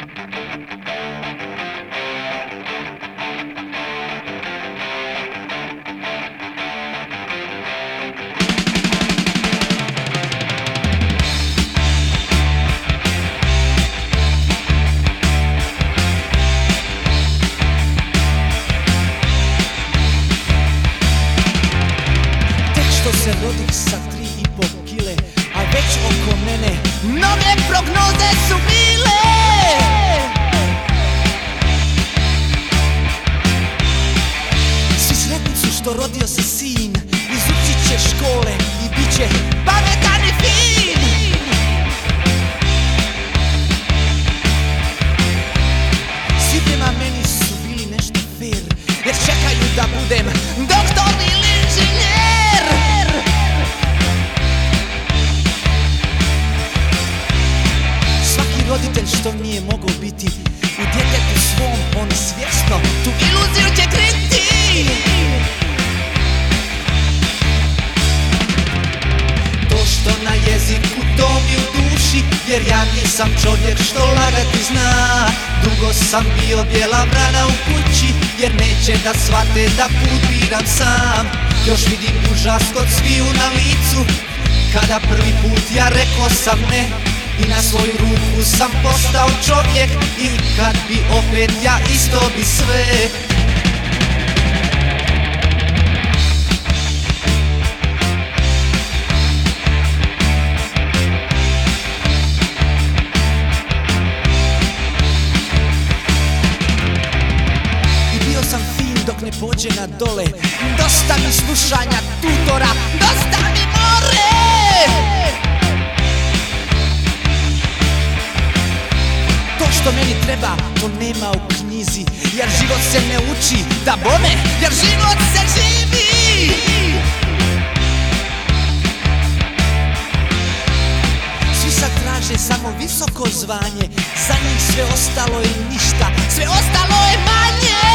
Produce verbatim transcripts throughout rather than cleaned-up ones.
Se rodih sa tri i po kile, a već oko mene mnoge prognoze su bile. Svi sretni su što rodio se sin, izučit će škole i bit će pametan i fin. Svi prema meni su bili nešto fair, jer čekaju da budem doktor ili inženjer. Roditelj što nije mogao biti u djetetu svom, on svjesno tu iluziju će kriti. To što na jeziku, to mi u duši, jer ja nisam čovjek što lagati zna. Dugo sam bio bijela vrana u kući, jer neće da shvate da put biram sam. Još vidim užas kod sviju na licu, kada prvi put ja rekao sam ne. I na svoju ruku sam postao čovjek, i kad bi opet ja isto bi sve. I bio sam fin dok ne pođe na dole. Dosta mi slušanja tutora, dosta mi more. Što meni treba, to nema u knjizi, jer život se ne uči, da bome, jer život se živi. Svi sad traže samo visoko zvanje, za njih sve ostalo je ništa, sve ostalo je manje.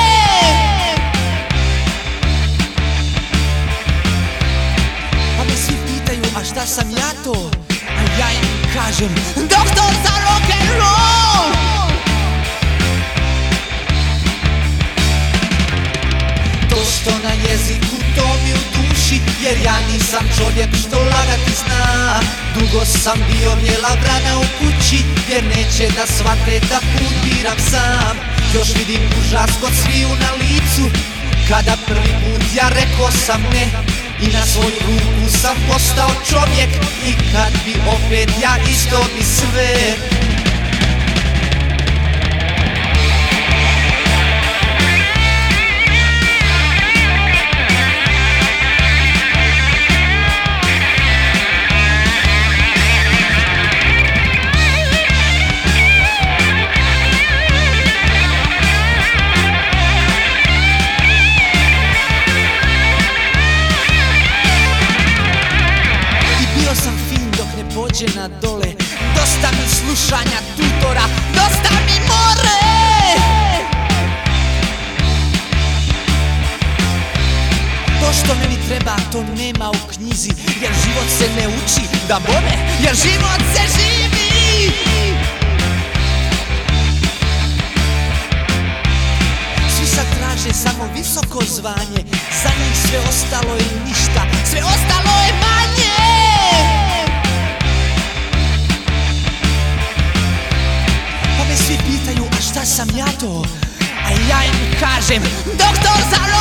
Pa me svi pitaju, a šta sam ja to? A ja im kažem, doktor za rock'n'roll. To što na jeziku, to mi u duši, jer ja nisam čovjek što lagati zna. Dugo sam bio bijela vrana u kući, jer neće da shvate da put biram sam. Još vidim užas kod sviju na licu, kada prvi put ja rekao sam ne. I na svoju ruku sam postao čovjek, i kad bi opet ja isto bi sve. Pođe na dole, dosta mi slušanja tutora, dosta mi more. To što meni treba, to nema u knjizi, jer život se ne uči, da bome, jer život se živi. Svi sad traže samo visoko zvanje, za njih sve ostalo je ništa, sve ostalo je manje. Svi pitaju, a šta sam ja to? A ja im kažem, doktor za